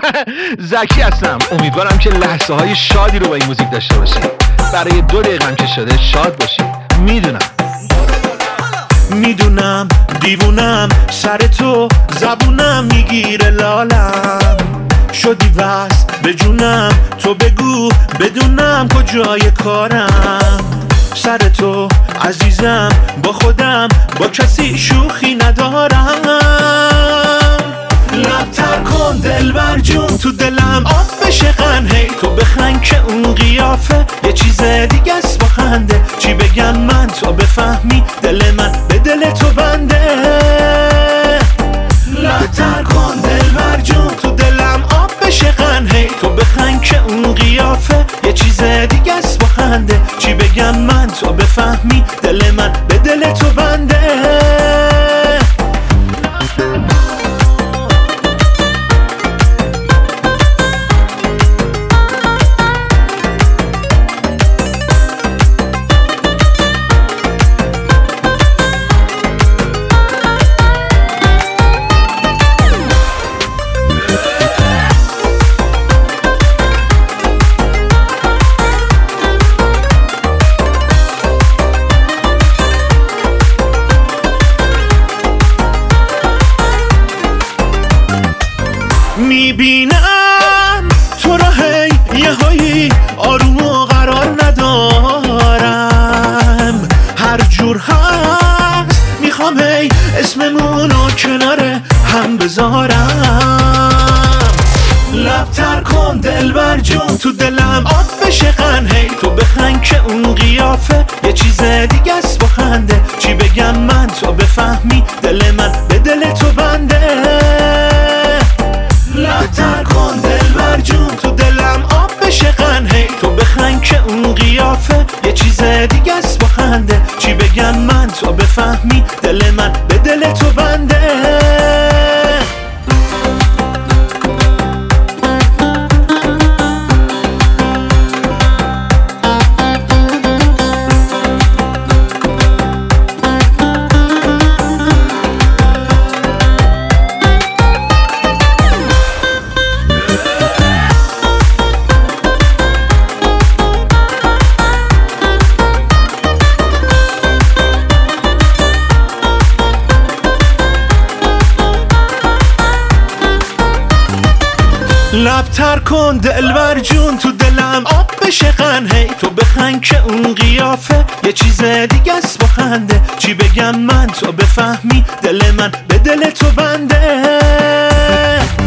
زکی هستم. امیدوارم که لحظه های شادی رو با این موزیک داشته باشید. برای 2 دقیقه هم که شده شاد باشید. میدونم دیوونم، سر تو زبونم میگیره لالم، شدی وصل به جونم، تو بگو بدونم کجای کارم. سر تو عزیزم، با خودم با کسی شوخی ندارم. لبتر کن دلبر جون، تو دلم آب بشه قنهی، تو بخند که اون قیافه یه چیز دیگه است با خنده. چی بگم من تو بفهمی، دل من به دل تو بنده. لبتر کن دلبر جون، تو دلم آب بشه قنهی، تو بخند که اون قیافه یه چیز دیگه است با خنده. چی بگم من تو بفهمی، دل من به دل تو بنده. میبینم تو را هی یه هایی آروم و قرار ندارم، هر جور هست میخوام هی اسممونو کنار هم بذارم. لبتر کن دلبر جون، تو دلم آب بشه قنهی، تو بخند که اون قیافه یه چیز دیگه است با خنده. چی بگم من تو بفهمی، دل من به دل تو بنده. لبتر کن دلبر جون، تو دلم آب بشه قنهی، تو بخند که اون قیافه یه چیز دیگه است با خنده. چی بگم من تو بفهمی، دل من به دل تو بنده. لبتر کن دلبر جون، تو دلم آب بشه قنهی، تو بخند که اون قیافه یه چیز دیگه است با خنده. چی بگم من تو بفهمی، دل من به دل تو بنده.